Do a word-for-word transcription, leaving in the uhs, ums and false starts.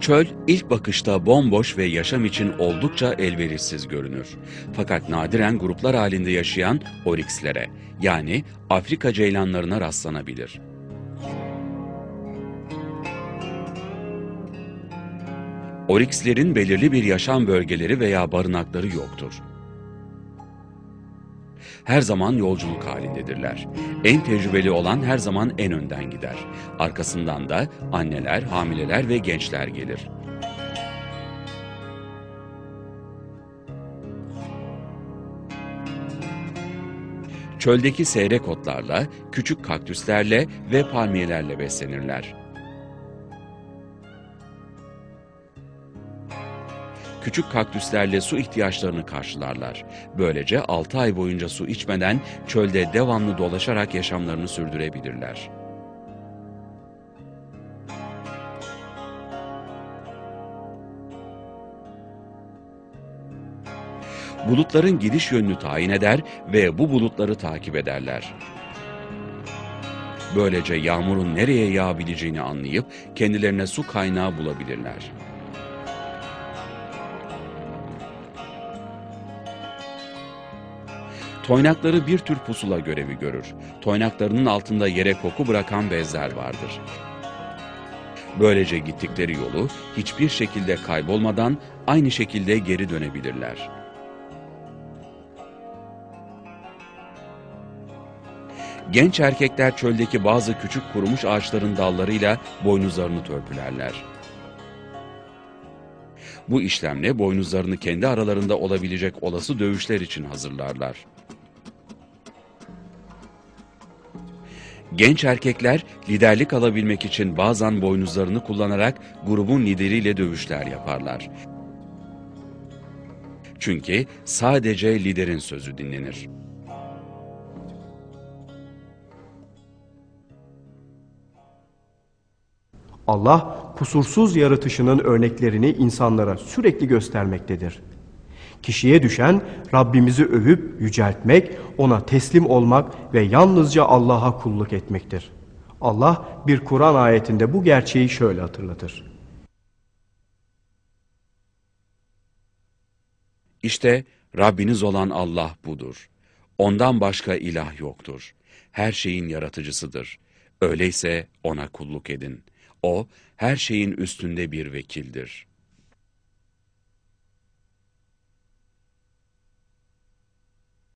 Çöl ilk bakışta bomboş ve yaşam için oldukça elverişsiz görünür. Fakat nadiren gruplar halinde yaşayan oryxlere, yani Afrika ceylanlarına rastlanabilir. Oryxlerin belirli bir yaşam bölgeleri veya barınakları yoktur. Her zaman yolculuk halindedirler. En tecrübeli olan her zaman en önden gider. Arkasından da anneler, hamileler ve gençler gelir. Çöldeki seyrek otlarla, küçük kaktüslerle ve palmiyelerle beslenirler. Küçük kaktüslerle su ihtiyaçlarını karşılarlar. Böylece altı ay boyunca su içmeden çölde devamlı dolaşarak yaşamlarını sürdürebilirler. Bulutların gidiş yönünü tayin eder ve bu bulutları takip ederler. Böylece yağmurun nereye yağabileceğini anlayıp kendilerine su kaynağı bulabilirler. Toynakları bir tür pusula görevi görür. Toynaklarının altında yere koku bırakan bezler vardır. Böylece gittikleri yolu hiçbir şekilde kaybolmadan aynı şekilde geri dönebilirler. Genç erkekler çöldeki bazı küçük kurumuş ağaçların dallarıyla boynuzlarını törpülerler. Bu işlemle boynuzlarını kendi aralarında olabilecek olası dövüşler için hazırlarlar. Genç erkekler liderlik alabilmek için bazen boynuzlarını kullanarak grubun lideriyle dövüşler yaparlar. Çünkü sadece liderin sözü dinlenir. Allah kusursuz yaratışının örneklerini insanlara sürekli göstermektedir. Kişiye düşen Rabbimizi övüp yüceltmek, ona teslim olmak ve yalnızca Allah'a kulluk etmektir. Allah bir Kur'an ayetinde bu gerçeği şöyle hatırlatır. İşte Rabbiniz olan Allah budur. Ondan başka ilah yoktur. Her şeyin yaratıcısıdır. Öyleyse ona kulluk edin. O, her şeyin üstünde bir vekildir.